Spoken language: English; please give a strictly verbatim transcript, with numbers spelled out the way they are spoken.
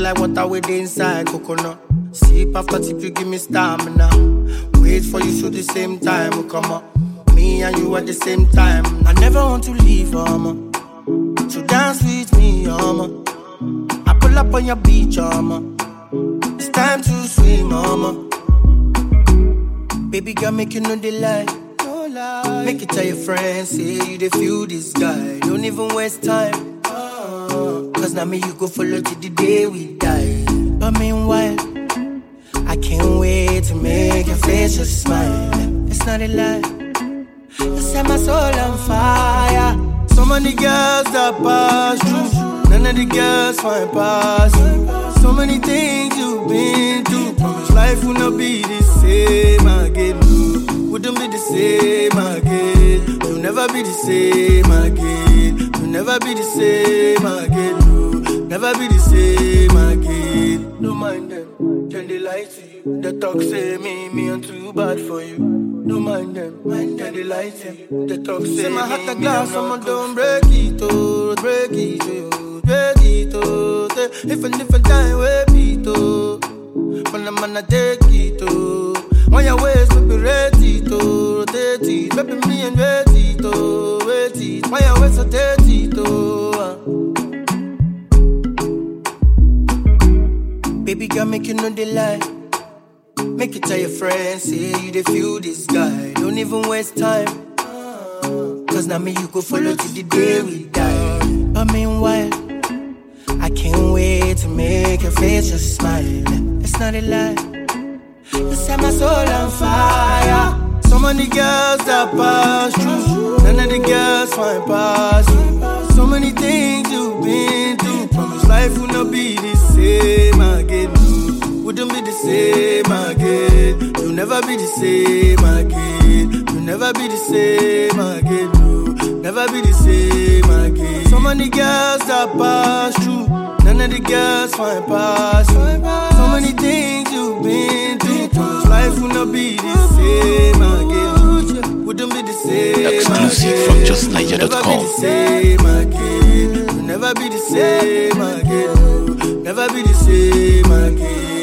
like water with inside coconut. Sip after tip, you give me stamina. Wait for you so the same time will come up. Me and you at the same time. I never want to leave, mama. So dance with me, mama. I pull up on your beach, mama. It's time to swim, mama. Baby girl, make you know the lie. No lie. Make it tell your friends, say you they feel this guy. Don't even waste time. Oh, cause now me you go follow till the day we die. But meanwhile, I can't wait to make your face just smile. It's not a lie. You set my soul on fire. So many girls that pass through, none of the girls find past you. So many things you've been through. Promise life will not be the same again. Wouldn't be the same again. You'll never be the same again. You'll never be the same again. No, never be the same again. Don't mind them, then they lie to you. They talk say me, me I'm too bad for you. Don't mind them, mind them, they lie to you. They talk say my heart a glass, someone don't break it, oh, break it, oh, break it, oh. If a different time, wait it, oh. When I'm gonna take it, oh. On your waist, baby, ready to rotate it. Baby, me and wait it, oh, wait it. On your waist, rotate it, oh. Baby girl, make you know the lie. Make it tell your friends, say you they feel this guy. Don't even waste time. Cause now me you go follow till the day we die. But meanwhile, I can't wait to make your face just smile. It's not a lie. You set my soul on fire. So many girls that pass through, none of the girls find past you. So many things you've been through. Promise life will not be the same again. Wouldn't be the same again. You'll never be the same again. You'll never be the same again. No, never be the same again. So many girls that pass through, none of the girls find past you. So many things you've been through. Promise life will not be the same again. Wouldn't be the same Exclusive again. from just niger dot com. Never be the same again. You'll never be the same again. Never be the same again.